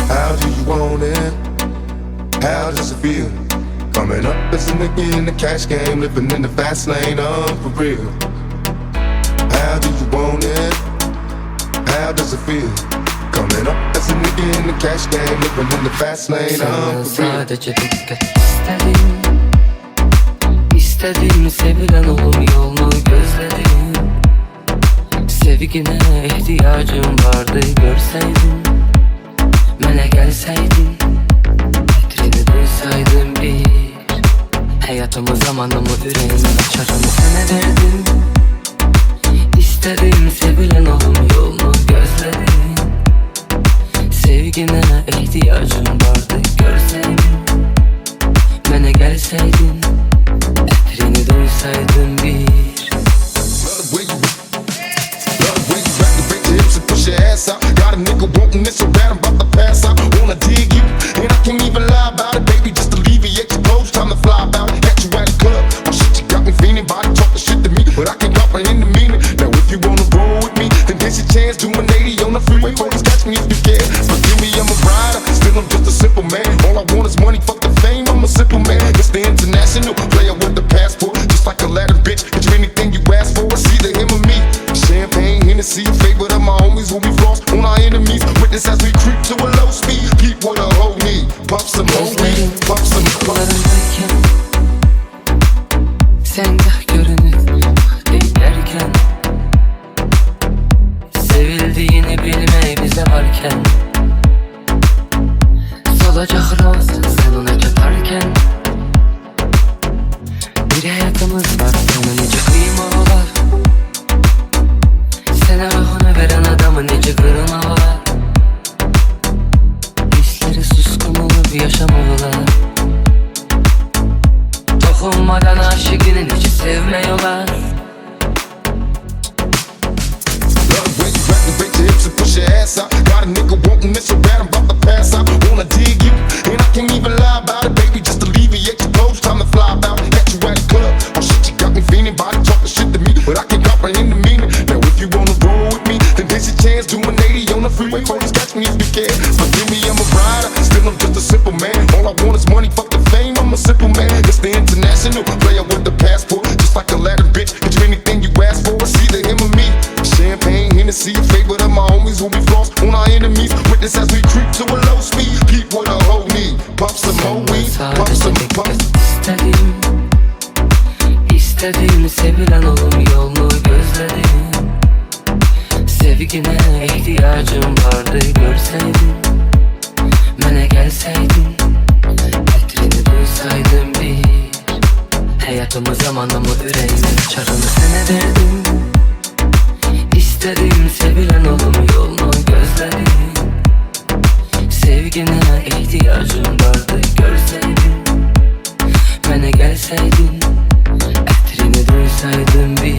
How do you want it? How does it feel? Coming up as a nigga in the cash game, living in the fast lane, for real. How do you want it? How does it feel? Coming up as a nigga in the cash game, living in the fast lane, Senden for real. sadece dikkat istedim. İstedim sevilen oğlum yolunu gözledim. Sevgine ihtiyacım vardı görseydin. Mənə gəlsəydin, ətrini duysaydım bir. Həyatımı zamanımı ürəyimi açarımı sənə verdim. İstedim sevilen oğlum yolunu gözledim. Sevgine ihtiyacım vardı görseydin. Mənə gəlsəydin, ətrini duysaydım bir. Push your ass out. Got a nigga wanting this so bad I'm about to pass out. Wanna dig you, and I can't even lie about it, baby. Just alleviate your clothes, time to fly about it. Catch you at the club, oh shit, you got me feeling. Body talking shit to me, but I can't comprehend the meaning. Now if you wanna roll with me, then here's your chance. Doing 80 on the freeway, police catch me if you can. Forgive me, I'm a rider, still I'm just a simple man. All I want is money, fuck the fame, I'm a simple man. It's the international player with the passport, just like a ladder, bitch. It's anything you ask for, it's either him or me. Champagne, Hennessy, a favorite of my homies when we floss on our enemies. Witness as we creep to a low speed. Peep what a hoe need. Pop some more weed, pop some Kollarındayken sen gah görünür derken, sevildiğini bilmeyi bize varken, solacak olsun sonuna yaparken. Bir hayatımız var, sana nece kıymalar. Sana ruhunu veren adamı nece kırmalar. Hisleri suskun olup yaşamalılar. Dokunmadan aşıkını nece sevmiyorlar. Push your ass out. Got a nigga wanting this so bad I'm about to pass out. Wanna dig you, and I can't even lie about it, baby. Just alleviate your clothes, time to fly about it. Catch you at the club, oh shit, you got me feeling. Body talking shit to me, but I can't comprehend the meaning. Now if you wanna roll with me, then here's your chance. Doing 80 on the freeway, police catch me if you can. Forgive me, I'm a rider, still I'm just a simple man. All I want is money, fuck the fame, I'm a simple man. It's the international player with the passport, just like a ladder, bitch. It's anything you ask for, it's either him or me. Champagne, Hennessy, a favorite of my homies when we floss on our enemies. Witness as we creep to a low speed. Peep what a hoe need. Pop some more weed, pop some pop. İstedim, istedim sevilen oğlum yolunu gözledim. Sevgine ihtiyacım vardı görseydin. Mənə gəlsəydin, ətrini duysaydım bir. Həyatımı zamanımı ürəyimi çarını sənə verdim. İstedim sevilen oğlum yolunu gözledim. Sevgine ihtiyacım vardı görseydin. Mənə gəlsəydin, ətrini duysaydım bir.